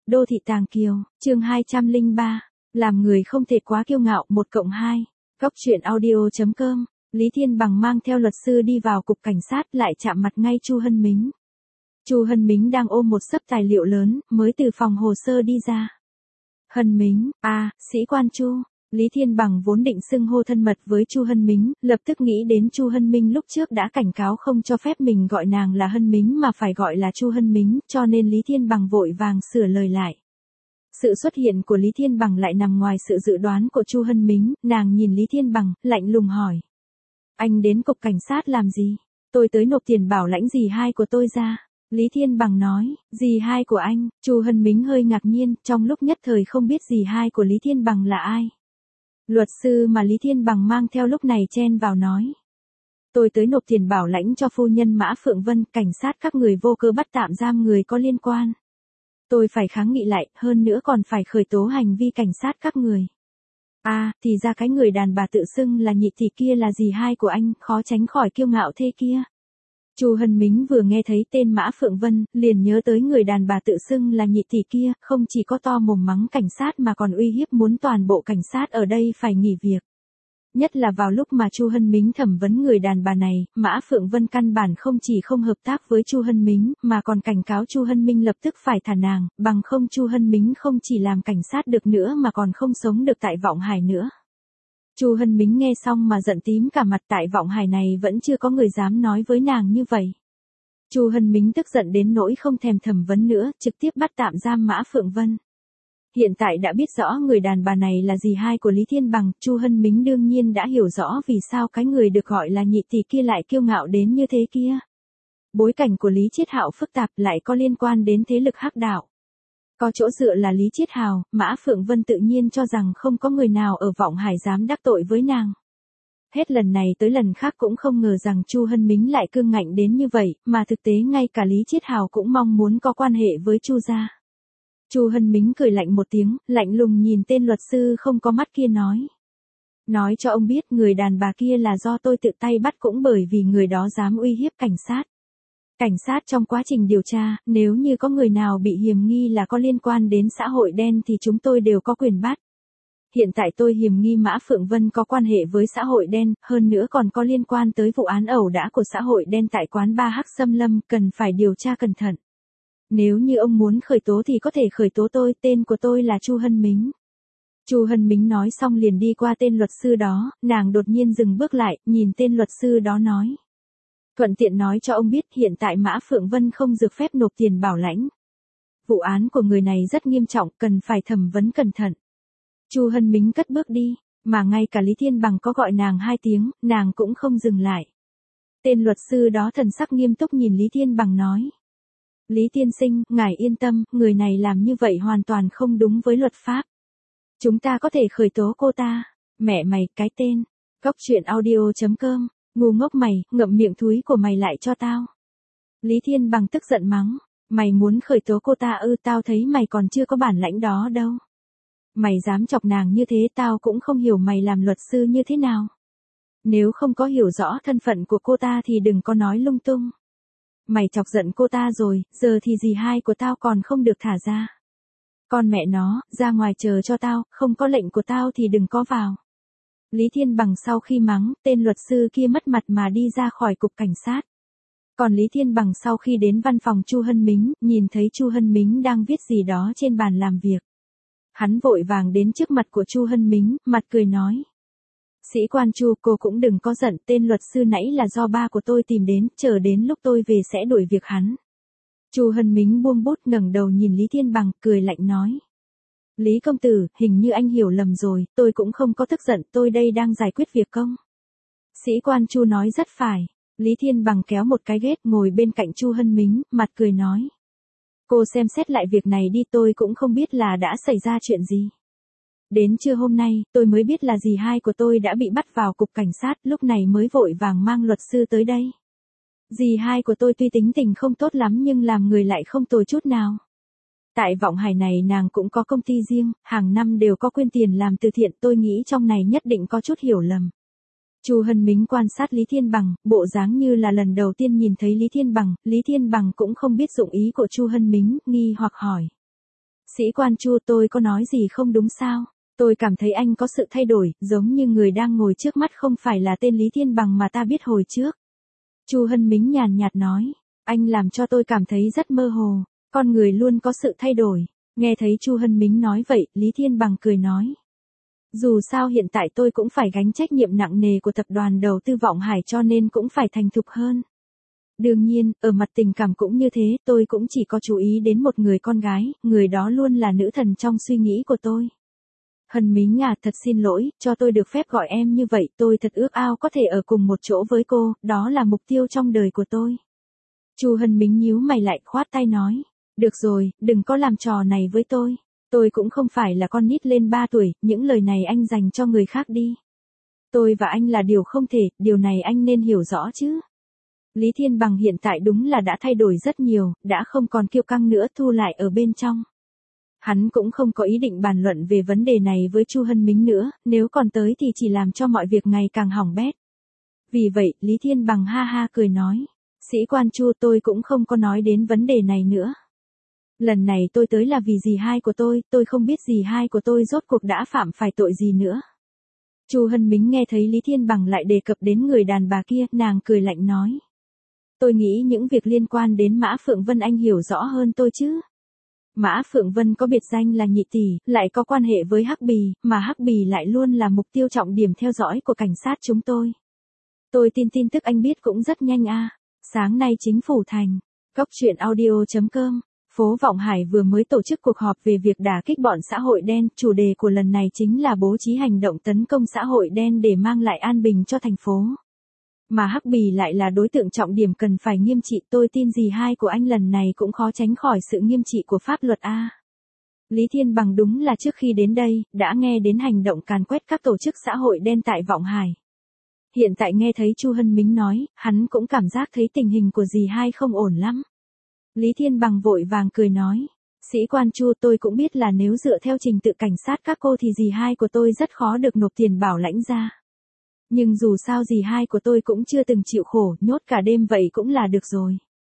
Đô thị Tàng Kiều, chương 203, làm người không thể quá kiêu ngạo 1+2, Góc truyện audio.com, Lý Thiên Bằng mang theo luật sư đi vào cục cảnh sát lại chạm mặt ngay Chu Hân Mính. Chu Hân Mính đang ôm một xấp tài liệu lớn, mới từ phòng hồ sơ đi ra. Hân Mính, sĩ quan Chu. Lý Thiên Bằng vốn định xưng hô thân mật với Chu Hân Mính, lập tức nghĩ đến Chu Hân Minh lúc trước đã cảnh cáo không cho phép mình gọi nàng là Hân Mính mà phải gọi là Chu Hân Mính, cho nên Lý Thiên Bằng vội vàng sửa lời lại. Sự xuất hiện của Lý Thiên Bằng lại nằm ngoài sự dự đoán của Chu Hân Mính, nàng nhìn Lý Thiên Bằng, lạnh lùng hỏi. Anh đến cục cảnh sát làm gì? Tôi tới nộp tiền bảo lãnh dì hai của tôi ra. Lý Thiên Bằng nói, dì hai của anh. Chu Hân Mính hơi ngạc nhiên, trong lúc nhất thời không biết dì hai của Lý Thiên Bằng là ai. Luật sư mà Lý Thiên Bằng mang theo lúc này chen vào nói. Tôi tới nộp tiền bảo lãnh cho phu nhân Mã Phượng Vân, cảnh sát các người vô cớ bắt tạm giam người có liên quan. Tôi phải kháng nghị lại, hơn nữa còn phải khởi tố hành vi cảnh sát các người. Thì ra cái người đàn bà tự xưng là nhị tỷ kia là dì hai của anh, khó tránh khỏi kiêu ngạo thế kia. Chu Hân Mính vừa nghe thấy tên Mã Phượng Vân, liền nhớ tới người đàn bà tự xưng là nhị tỷ kia, không chỉ có to mồm mắng cảnh sát mà còn uy hiếp muốn toàn bộ cảnh sát ở đây phải nghỉ việc. Nhất là vào lúc mà Chu Hân Mính thẩm vấn người đàn bà này, Mã Phượng Vân căn bản không chỉ không hợp tác với Chu Hân Mính, mà còn cảnh cáo Chu Hân Minh lập tức phải thả nàng, bằng không Chu Hân Mính không chỉ làm cảnh sát được nữa mà còn không sống được tại Vọng Hải nữa. Chu Hân Mính nghe xong mà giận tím cả mặt, tại Vọng Hải này vẫn chưa có người dám nói với nàng như vậy. Chu Hân Mính tức giận đến nỗi không thèm thẩm vấn nữa, trực tiếp bắt tạm giam Mã Phượng Vân. Hiện tại đã biết rõ người đàn bà này là dì hai của Lý Thiên Bằng, Chu Hân Mính đương nhiên đã hiểu rõ vì sao cái người được gọi là nhị tỷ kia lại kiêu ngạo đến như thế kia. Bối cảnh của Lý Chiết Hạo phức tạp, lại có liên quan đến thế lực hắc đạo. Có chỗ dựa là Lý Chiết Hào, Mã Phượng Vân tự nhiên cho rằng không có người nào ở Vọng Hải dám đắc tội với nàng. Hết lần này tới lần khác cũng không ngờ rằng Chu Hân Mính lại cương ngạnh đến như vậy, mà thực tế ngay cả Lý Chiết Hào cũng mong muốn có quan hệ với Chu gia. Chu Hân Mính cười lạnh một tiếng, lạnh lùng nhìn tên luật sư không có mắt kia nói. Nói cho ông biết người đàn bà kia là do tôi tự tay bắt, cũng bởi vì người đó dám uy hiếp cảnh sát. Cảnh sát trong quá trình điều tra, nếu như có người nào bị hiềm nghi là có liên quan đến xã hội đen thì chúng tôi đều có quyền bắt. Hiện tại tôi hiềm nghi Mã Phượng Vân có quan hệ với xã hội đen, hơn nữa còn có liên quan tới vụ án ẩu đả của xã hội đen tại quán bar Hắc Xâm Lâm, cần phải điều tra cẩn thận. Nếu như ông muốn khởi tố thì có thể khởi tố tôi, tên của tôi là Chu Hân Mính. Chu Hân Mính nói xong liền đi qua tên luật sư đó, nàng đột nhiên dừng bước lại, nhìn tên luật sư đó nói. Thuận tiện nói cho ông biết hiện tại Mã Phượng Vân không được phép nộp tiền bảo lãnh. Vụ án của người này rất nghiêm trọng, cần phải thẩm vấn cẩn thận. Chu Hân Mính cất bước đi, mà ngay cả Lý Thiên Bằng có gọi nàng 2 tiếng, nàng cũng không dừng lại. Tên luật sư đó thần sắc nghiêm túc nhìn Lý Thiên Bằng nói. Lý tiên sinh, ngài yên tâm, người này làm như vậy hoàn toàn không đúng với luật pháp. Chúng ta có thể khởi tố cô ta. Mẹ mày, cái tên. Góc truyện audio.com. Ngu ngốc mày, ngậm miệng thúi của mày lại cho tao. Lý Thiên Bằng tức giận mắng. Mày muốn khởi tố cô ta ư? Tao thấy mày còn chưa có bản lãnh đó đâu. Mày dám chọc nàng như thế, tao cũng không hiểu mày làm luật sư như thế nào. Nếu không có hiểu rõ thân phận của cô ta thì đừng có nói lung tung. Mày chọc giận cô ta rồi, giờ thì dì hai của tao còn không được thả ra. Con mẹ nó, ra ngoài chờ cho tao, không có lệnh của tao thì đừng có vào. Lý Thiên Bằng sau khi mắng, tên luật sư kia mất mặt mà đi ra khỏi cục cảnh sát. Còn Lý Thiên Bằng sau khi đến văn phòng Chu Hân Mính, nhìn thấy Chu Hân Mính đang viết gì đó trên bàn làm việc. Hắn vội vàng đến trước mặt của Chu Hân Mính, mặt cười nói. Sĩ quan Chu, cô cũng đừng có giận, tên luật sư nãy là do ba của tôi tìm đến, chờ đến lúc tôi về sẽ đuổi việc hắn. Chu Hân Mính buông bút ngẩng đầu nhìn Lý Thiên Bằng, cười lạnh nói. Lý công tử, hình như anh hiểu lầm rồi, tôi cũng không có tức giận, tôi đây đang giải quyết việc công. Sĩ quan Chu nói rất phải. Lý Thiên Bằng kéo một cái ghế ngồi bên cạnh Chu Hân Mính, mặt cười nói. Cô xem xét lại việc này đi, tôi cũng không biết là đã xảy ra chuyện gì. Đến trưa hôm nay, tôi mới biết là dì hai của tôi đã bị bắt vào cục cảnh sát, lúc này mới vội vàng mang luật sư tới đây. Dì hai của tôi tuy tính tình không tốt lắm nhưng làm người lại không tồi chút nào. Tại Vọng Hải này nàng cũng có công ty riêng, hàng năm đều có quyên tiền làm từ thiện, tôi nghĩ trong này nhất định có chút hiểu lầm. Chu Hân Mính quan sát Lý Thiên Bằng, bộ dáng như là lần đầu tiên nhìn thấy Lý Thiên Bằng cũng không biết dụng ý của Chu Hân Mính, nghi hoặc hỏi. Sĩ quan Chu, tôi có nói gì không đúng sao? Tôi cảm thấy anh có sự thay đổi, giống như người đang ngồi trước mắt không phải là tên Lý Thiên Bằng mà ta biết hồi trước. Chu Hân Mính nhàn nhạt nói, anh làm cho tôi cảm thấy rất mơ hồ, con người luôn có sự thay đổi. Nghe thấy Chu Hân Mính nói vậy, Lý Thiên Bằng cười nói. Dù sao hiện tại tôi cũng phải gánh trách nhiệm nặng nề của tập đoàn đầu tư Vọng Hải cho nên cũng phải thành thục hơn. Đương nhiên, ở mặt tình cảm cũng như thế, tôi cũng chỉ có chú ý đến một người con gái, người đó luôn là nữ thần trong suy nghĩ của tôi. Hân Mính à, thật xin lỗi, cho tôi được phép gọi em như vậy, tôi thật ước ao có thể ở cùng một chỗ với cô, đó là mục tiêu trong đời của tôi. Chu Hân Mính nhíu mày lại khoát tay nói, được rồi, đừng có làm trò này với tôi cũng không phải là con nít lên 3 tuổi, những lời này anh dành cho người khác đi. Tôi và anh là điều không thể, điều này anh nên hiểu rõ chứ. Lý Thiên Bằng hiện tại đúng là đã thay đổi rất nhiều, đã không còn kiêu căng nữa, thu lại ở bên trong. Hắn cũng không có ý định bàn luận về vấn đề này với Chu Hân Mính nữa, nếu còn tới thì chỉ làm cho mọi việc ngày càng hỏng bét. Vì vậy, Lý Thiên Bằng ha ha cười nói, sĩ quan Chu, tôi cũng không có nói đến vấn đề này nữa. Lần này tôi tới là vì dì hai của tôi không biết dì hai của tôi rốt cuộc đã phạm phải tội gì nữa. Chu Hân Mính nghe thấy Lý Thiên Bằng lại đề cập đến người đàn bà kia, nàng cười lạnh nói. Tôi nghĩ những việc liên quan đến Mã Phượng Vân anh hiểu rõ hơn tôi chứ. Mã Phượng Vân có biệt danh là nhị tỷ, lại có quan hệ với Hắc Bì, mà Hắc Bì lại luôn là mục tiêu trọng điểm theo dõi của cảnh sát chúng tôi. Tôi tin tức anh biết cũng rất nhanh a. Sáng nay chính phủ thành, Cóc Truyện Audio.com, phố Vọng Hải vừa mới tổ chức cuộc họp về việc đả kích bọn xã hội đen, chủ đề của lần này chính là bố trí hành động tấn công xã hội đen để mang lại an bình cho thành phố. Mà Hắc Bì lại là đối tượng trọng điểm cần phải nghiêm trị, tôi tin dì hai của anh lần này cũng khó tránh khỏi sự nghiêm trị của pháp luật a. Lý Thiên Bằng đúng là trước khi đến đây, đã nghe đến hành động càn quét các tổ chức xã hội đen tại Vọng Hải. Hiện tại nghe thấy Chu Hân Mính nói, hắn cũng cảm giác thấy tình hình của dì hai không ổn lắm. Lý Thiên Bằng vội vàng cười nói, sĩ quan Chu, tôi cũng biết là nếu dựa theo trình tự cảnh sát các cô thì dì hai của tôi rất khó được nộp tiền bảo lãnh ra. Nhưng dù sao dì hai của tôi cũng chưa từng chịu khổ, nhốt cả đêm vậy cũng là được rồi.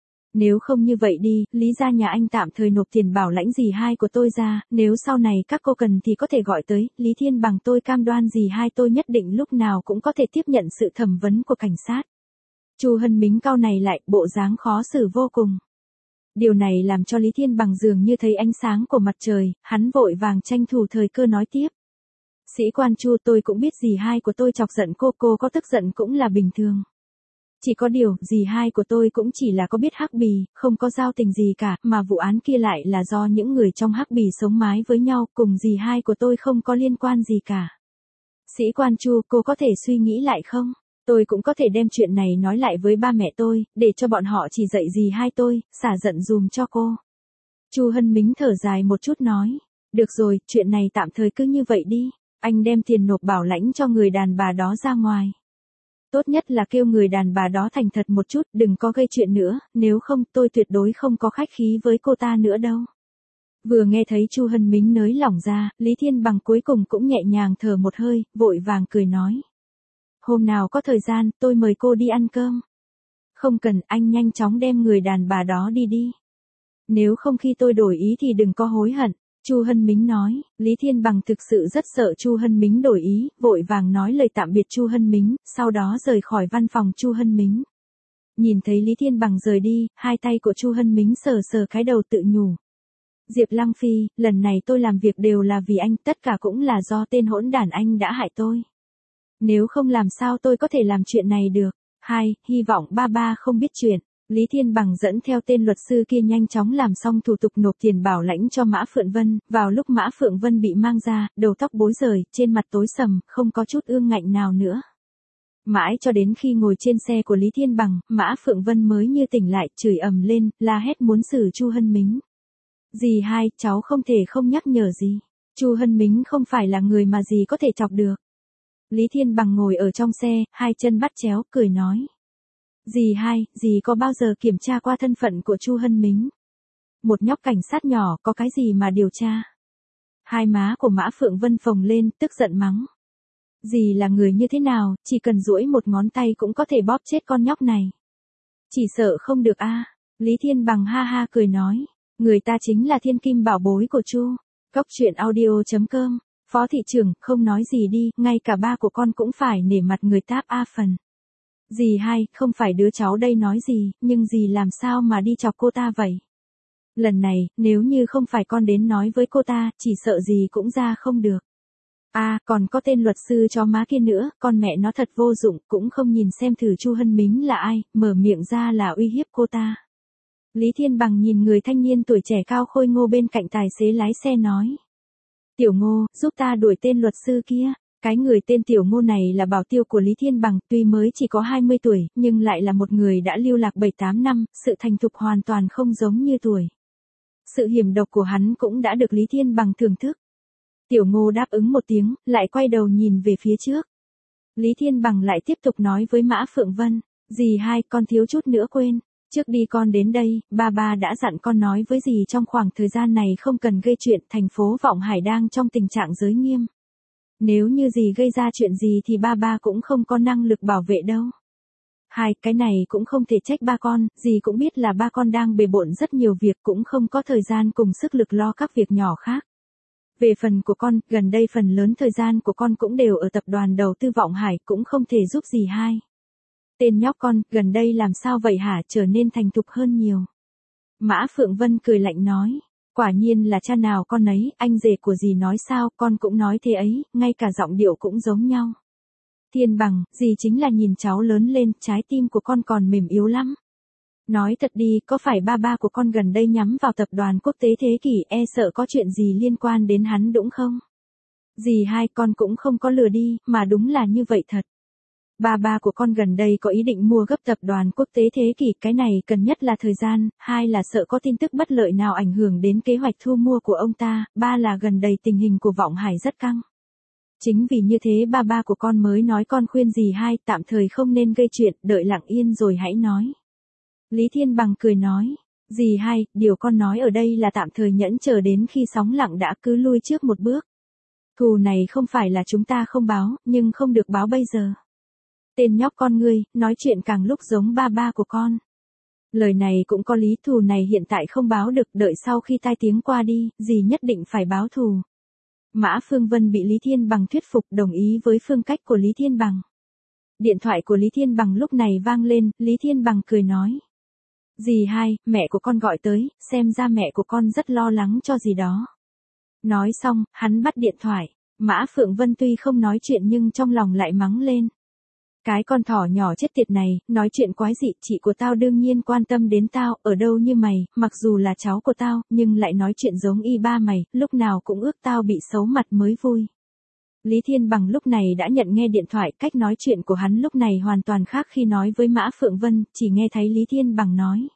Nếu không như vậy đi, Lý gia nhà anh tạm thời nộp tiền bảo lãnh dì hai của tôi ra, nếu sau này các cô cần thì có thể gọi tới, Lý Thiên Bằng tôi cam đoan dì hai tôi nhất định lúc nào cũng có thể tiếp nhận sự thẩm vấn của cảnh sát. Chu Hân Mính cau này lại, bộ dáng khó xử vô cùng. Điều này làm cho Lý Thiên Bằng dường như thấy ánh sáng của mặt trời, hắn vội vàng tranh thủ thời cơ nói tiếp. Sĩ quan Chu, tôi cũng biết dì hai của tôi chọc giận cô có tức giận cũng là bình thường. Chỉ có điều, dì hai của tôi cũng chỉ là có biết Hắc Bì, không có giao tình gì cả, mà vụ án kia lại là do những người trong Hắc Bì sống mái với nhau, cùng dì hai của tôi không có liên quan gì cả. Sĩ quan Chu, cô có thể suy nghĩ lại không? Tôi cũng có thể đem chuyện này nói lại với ba mẹ tôi, để cho bọn họ chỉ dạy dì hai tôi, xả giận dùm cho cô. Chu Hân Mính thở dài một chút nói, được rồi, chuyện này tạm thời cứ như vậy đi, anh đem tiền nộp bảo lãnh cho người đàn bà đó ra ngoài. Tốt nhất là kêu người đàn bà đó thành thật một chút, đừng có gây chuyện nữa, nếu không tôi tuyệt đối không có khách khí với cô ta nữa đâu. Vừa nghe thấy Chu Hân Mính nới lỏng ra, Lý Thiên Bằng cuối cùng cũng nhẹ nhàng thở một hơi, vội vàng cười nói. Hôm nào có thời gian, tôi mời cô đi ăn cơm. Không cần, anh nhanh chóng đem người đàn bà đó đi. Nếu không khi tôi đổi ý thì đừng có hối hận. Chu Hân Mính nói, Lý Thiên Bằng thực sự rất sợ Chu Hân Mính đổi ý, vội vàng nói lời tạm biệt Chu Hân Mính, sau đó rời khỏi văn phòng Chu Hân Mính. Nhìn thấy Lý Thiên Bằng rời đi, hai tay của Chu Hân Mính sờ sờ cái đầu tự nhủ. Diệp Lăng Phi, lần này tôi làm việc đều là vì anh, tất cả cũng là do tên hỗn đản anh đã hại tôi. Nếu không làm sao tôi có thể làm chuyện này được. Hy vọng ba không biết chuyện. Lý Thiên Bằng dẫn theo tên luật sư kia nhanh chóng làm xong thủ tục nộp tiền bảo lãnh cho Mã Phượng Vân, vào lúc Mã Phượng Vân bị mang ra, đầu tóc bối rời, trên mặt tối sầm, không có chút ương ngạnh nào nữa. Mãi cho đến khi ngồi trên xe của Lý Thiên Bằng, Mã Phượng Vân mới như tỉnh lại, chửi ầm lên, la hét muốn xử Chu Hân Mính. Dì hai, cháu không thể không nhắc nhở gì. Chu Hân Mính không phải là người mà dì có thể chọc được. Lý Thiên Bằng ngồi ở trong xe, hai chân bắt chéo, cười nói. Dì hai, dì có bao giờ kiểm tra qua thân phận của Chu Hân Mính? Một nhóc cảnh sát nhỏ có cái gì mà điều tra? Hai má của Mã Phượng Vân phồng lên, tức giận mắng. Dì là người như thế nào, chỉ cần duỗi một ngón tay cũng có thể bóp chết con nhóc này. Chỉ sợ không được a. Lý Thiên Bằng ha ha cười nói. Người ta chính là thiên kim bảo bối của Chu. Cốc truyện audio.com. Phó thị trưởng, không nói gì đi, ngay cả ba của con cũng phải nể mặt người táp A phần. Dì hai, không phải đứa cháu đây nói gì, nhưng dì làm sao mà đi chọc cô ta vậy? Lần này, nếu như không phải con đến nói với cô ta, chỉ sợ gì cũng ra không được. Còn có tên luật sư cho má kia nữa, con mẹ nó thật vô dụng, cũng không nhìn xem thử Chu Hân Mính là ai, mở miệng ra là uy hiếp cô ta. Lý Thiên Bằng nhìn người thanh niên tuổi trẻ cao khôi ngô bên cạnh tài xế lái xe nói. Tiểu Ngô, giúp ta đuổi tên luật sư kia. Cái người tên Tiểu Ngô này là bảo tiêu của Lý Thiên Bằng, tuy mới chỉ có 20 tuổi, nhưng lại là một người đã lưu lạc 7-8 năm, sự thành thục hoàn toàn không giống như tuổi. Sự hiểm độc của hắn cũng đã được Lý Thiên Bằng thưởng thức. Tiểu Ngô đáp ứng một tiếng, lại quay đầu nhìn về phía trước. Lý Thiên Bằng lại tiếp tục nói với Mã Phượng Vân, dì hai, con thiếu chút nữa quên. Trước đi con đến đây, ba đã dặn con nói với dì trong khoảng thời gian này không cần gây chuyện, thành phố Vọng Hải đang trong tình trạng giới nghiêm. Nếu như dì gây ra chuyện gì thì ba cũng không có năng lực bảo vệ đâu. Cái này cũng không thể trách ba con, dì cũng biết là ba con đang bề bộn rất nhiều việc, cũng không có thời gian cùng sức lực lo các việc nhỏ khác. Về phần của con, gần đây phần lớn thời gian của con cũng đều ở tập đoàn đầu tư Vọng Hải, cũng không thể giúp dì hai. Tên nhóc con, gần đây làm sao vậy hả, trở nên thành thục hơn nhiều. Mã Phượng Vân cười lạnh nói, quả nhiên là cha nào con ấy, anh rể của dì nói sao, con cũng nói thế ấy, ngay cả giọng điệu cũng giống nhau. Thiên Bằng, dì chính là nhìn cháu lớn lên, trái tim của con còn mềm yếu lắm. Nói thật đi, có phải ba của con gần đây nhắm vào tập đoàn quốc tế thế kỷ, sợ có chuyện gì liên quan đến hắn đúng không? Dì hai, con cũng không có lừa đi, mà đúng là như vậy thật. Ba của con gần đây có ý định mua gấp tập đoàn quốc tế thế kỷ, cái này cần nhất là thời gian, hai là sợ có tin tức bất lợi nào ảnh hưởng đến kế hoạch thu mua của ông ta, ba là gần đây tình hình của Vọng Hải rất căng. Chính vì như thế ba của con mới nói con khuyên dì hai tạm thời không nên gây chuyện, đợi lặng yên rồi hãy nói. Lý Thiên Bằng cười nói, dì hai, điều con nói ở đây là tạm thời nhẫn chờ đến khi sóng lặng đã, cứ lui trước một bước. Thù này không phải là chúng ta không báo, nhưng không được báo bây giờ. Tên nhóc con ngươi, nói chuyện càng lúc giống ba của con. Lời này cũng có lý, thù này hiện tại không báo được, đợi sau khi tai tiếng qua đi, dì nhất định phải báo thù. Mã Phương Vân bị Lý Thiên Bằng thuyết phục, đồng ý với phương cách của Lý Thiên Bằng. Điện thoại của Lý Thiên Bằng lúc này vang lên, Lý Thiên Bằng cười nói. Dì hai, mẹ của con gọi tới, xem ra mẹ của con rất lo lắng cho gì đó. Nói xong, hắn bắt điện thoại. Mã Phượng Vân tuy không nói chuyện nhưng trong lòng lại mắng lên. Cái con thỏ nhỏ chết tiệt này, nói chuyện quái dị, chị của tao đương nhiên quan tâm đến tao, ở đâu như mày, mặc dù là cháu của tao, nhưng lại nói chuyện giống y ba mày, lúc nào cũng ước tao bị xấu mặt mới vui. Lý Thiên Bằng lúc này đã nhận nghe điện thoại, cách nói chuyện của hắn lúc này hoàn toàn khác khi nói với Mã Phượng Vân, chỉ nghe thấy Lý Thiên Bằng nói.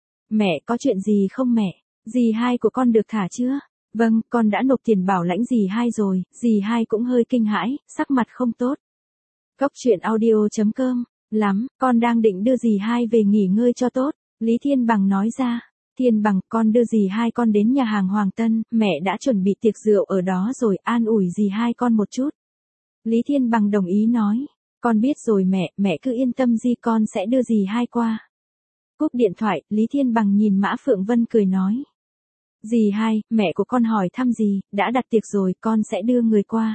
Mẹ, có chuyện gì không mẹ? Dì hai của con được thả chưa? Vâng, con đã nộp tiền bảo lãnh dì hai rồi, dì hai cũng hơi kinh hãi, sắc mặt không tốt. Cốc truyện audio.com, lắm, con đang định đưa dì hai về nghỉ ngơi cho tốt, Lý Thiên Bằng nói ra. Thiên Bằng, con đưa dì hai con đến nhà hàng Hoàng Tân, mẹ đã chuẩn bị tiệc rượu ở đó rồi, an ủi dì hai con một chút. Lý Thiên Bằng đồng ý nói, con biết rồi mẹ cứ yên tâm gì, con sẽ đưa dì hai qua. Cúp điện thoại, Lý Thiên Bằng nhìn Mã Phượng Vân cười nói. Dì hai, mẹ của con hỏi thăm gì, đã đặt tiệc rồi, con sẽ đưa người qua.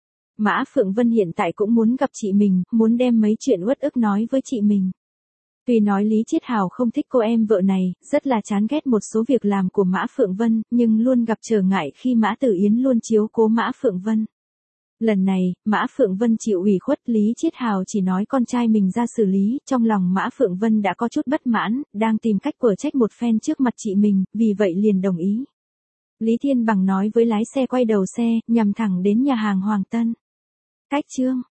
Mã Phượng Vân hiện tại cũng muốn gặp chị mình, muốn đem mấy chuyện uất ức nói với chị mình. Tuy nói Lý Chiết Hào không thích cô em vợ này, rất là chán ghét một số việc làm của Mã Phượng Vân, nhưng luôn gặp trở ngại khi Mã Tử Yến luôn chiếu cố Mã Phượng Vân. Lần này, Mã Phượng Vân chịu ủy khuất, Lý Chiết Hào chỉ nói con trai mình ra xử lý, trong lòng Mã Phượng Vân đã có chút bất mãn, đang tìm cách quở trách một phen trước mặt chị mình, vì vậy liền đồng ý. Lý Thiên Bằng nói với lái xe quay đầu xe, nhằm thẳng đến nhà hàng Hoàng Tân. Cách chương